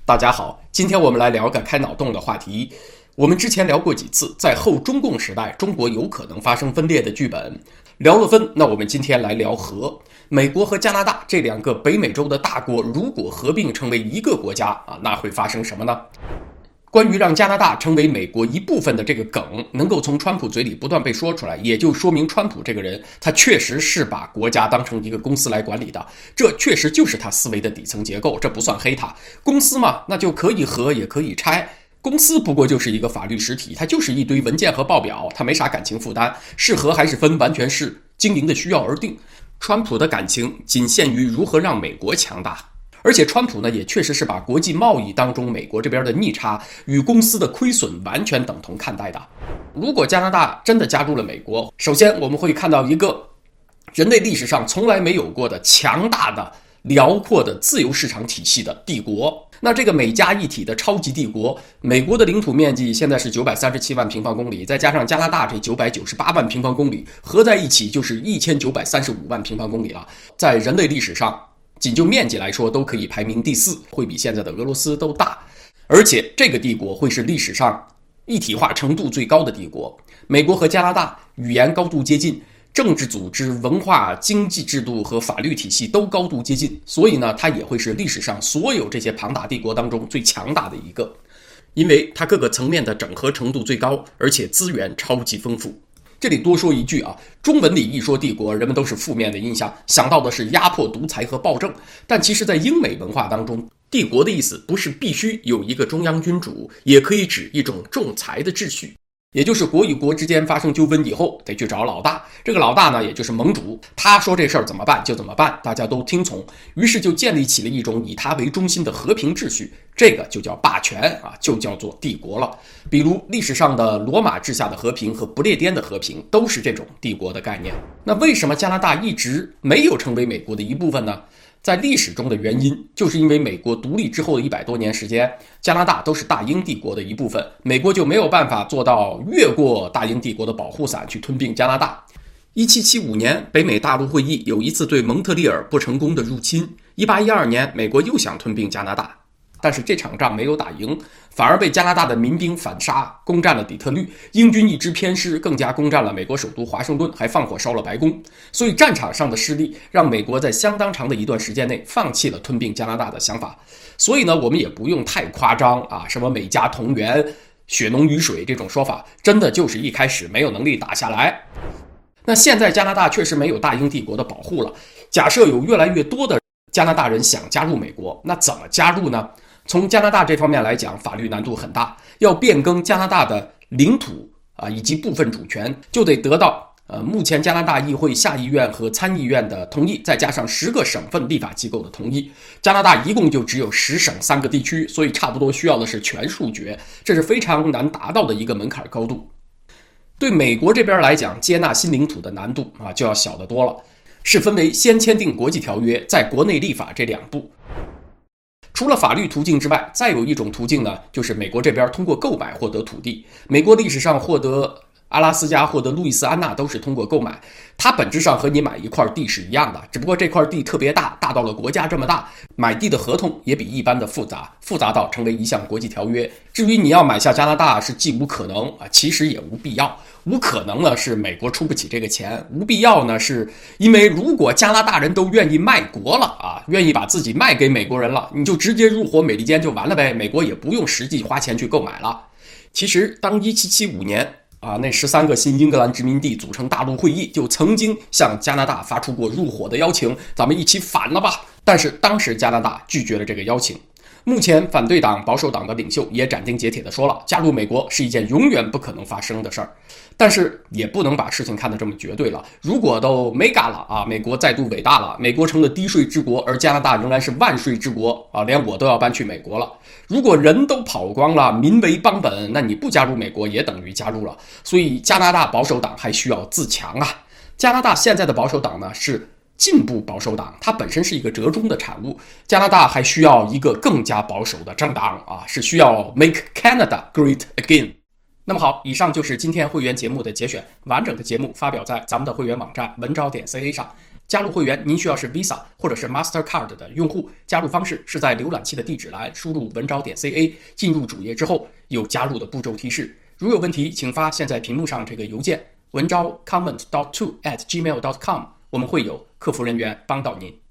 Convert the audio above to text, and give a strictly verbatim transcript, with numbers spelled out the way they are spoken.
大家好，今天我们来聊个开脑洞的话题。我们之前聊过几次，在后中共时代，中国有可能发生分裂的剧本。聊了分，那我们今天来聊和。美国和加拿大这两个北美洲的大国，如果合并成为一个国家啊，那会发生什么呢？关于让加拿大成为美国一部分的这个梗，能够从川普嘴里不断被说出来，也就说明川普这个人，他确实是把国家当成一个公司来管理的，这确实就是他思维的底层结构，这不算黑他。公司嘛，那就可以合也可以拆，公司不过就是一个法律实体，它就是一堆文件和报表，它没啥感情负担，是合还是分，完全是经营的需要而定。川普的感情仅限于如何让美国强大。而且川普呢，也确实是把国际贸易当中美国这边的逆差与公司的亏损完全等同看待的。如果加拿大真的加入了美国，首先我们会看到一个人类历史上从来没有过的强大的辽阔的自由市场体系的帝国。那这个美加一体的超级帝国，美国的领土面积现在是九百三十七万平方公里，再加上加拿大这九百九十八万平方公里，合在一起就是一千九百三十五万平方公里了。在人类历史上仅就面积来说都可以排名第四，会比现在的俄罗斯都大。而且这个帝国会是历史上一体化程度最高的帝国。美国和加拿大语言高度接近，政治组织、文化、经济制度和法律体系都高度接近，所以呢，它也会是历史上所有这些庞大帝国当中最强大的一个，因为它各个层面的整合程度最高，而且资源超级丰富。这里多说一句啊，中文里一说帝国，人们都是负面的印象，想到的是压迫、独裁和暴政。但其实在英美文化当中，帝国的意思不是必须有一个中央君主，也可以指一种仲裁的秩序。也就是国与国之间发生纠纷以后，得去找老大，这个老大呢，也就是盟主，他说这事儿怎么办就怎么办，大家都听从，于是就建立起了一种以他为中心的和平秩序，这个就叫霸权啊，就叫做帝国了。比如历史上的罗马治下的和平和不列颠的和平，都是这种帝国的概念。那为什么加拿大一直没有成为美国的一部分呢？在历史中的原因，就是因为美国独立之后的一百多年时间，加拿大都是大英帝国的一部分，美国就没有办法做到越过大英帝国的保护伞去吞并加拿大。一七七五年，北美大陆会议有一次对蒙特利尔不成功的入侵。一八一二年，美国又想吞并加拿大，但是这场仗没有打赢，反而被加拿大的民兵反杀，攻占了底特律。英军一支偏师，更加攻占了美国首都华盛顿，还放火烧了白宫。所以战场上的失利让美国在相当长的一段时间内放弃了吞并加拿大的想法。所以呢，我们也不用太夸张啊，什么美加同源、血浓于水这种说法，真的就是一开始没有能力打下来。那现在加拿大确实没有大英帝国的保护了，假设有越来越多的加拿大人想加入美国，那怎么加入呢？从加拿大这方面来讲，法律难度很大，要变更加拿大的领土啊以及部分主权，就得得到呃目前加拿大议会下议院和参议院的同意，再加上十个省份立法机构的同意。加拿大一共就只有十省三个地区，所以差不多需要的是全数决，这是非常难达到的一个门槛高度。对美国这边来讲，接纳新领土的难度啊就要小得多了，是分为先签订国际条约，在国内立法这两步。除了法律途径之外，再有一种途径呢，就是美国这边通过购买获得土地。美国历史上获得阿拉斯加、获得路易斯安那都是通过购买，它本质上和你买一块地是一样的，只不过这块地特别大，大到了国家这么大，买地的合同也比一般的复杂，复杂到成为一项国际条约。至于你要买下加拿大，是既无可能啊，其实也无必要。无可能呢是美国出不起这个钱，无必要呢是因为如果加拿大人都愿意卖国了啊，愿意把自己卖给美国人了，你就直接入伙美利坚就完了呗，美国也不用实际花钱去购买了。其实当一七七五年啊，那十三个新英格兰殖民地组成大陆会议，就曾经向加拿大发出过入伙的邀请，咱们一起反了吧。但是当时加拿大拒绝了这个邀请。目前反对党保守党的领袖也斩钉截铁地说了，加入美国是一件永远不可能发生的事儿。但是也不能把事情看得这么绝对了，如果都没干了啊，美国再度伟大了，美国成了低税之国，而加拿大仍然是万税之国啊，连我都要搬去美国了。如果人都跑光了，民为邦本，那你不加入美国也等于加入了。所以加拿大保守党还需要自强啊。加拿大现在的保守党呢是进步保守党，它本身是一个折中的产物。加拿大还需要一个更加保守的政党啊，是需要 Make Canada Great Again。那么好，以上就是今天会员节目的节选，完整的节目发表在咱们的会员网站文招点 C A 上。 加入会员，您需要是 Visa 或者是 Mastercard 的用户，加入方式是在浏览器的地址栏输入文昭点 C A， 进入主页之后有加入的步骤提示。如有问题，请发现在屏幕上这个邮件文昭 comment dot two at gmail dot com， 我们会有客服人员帮到您。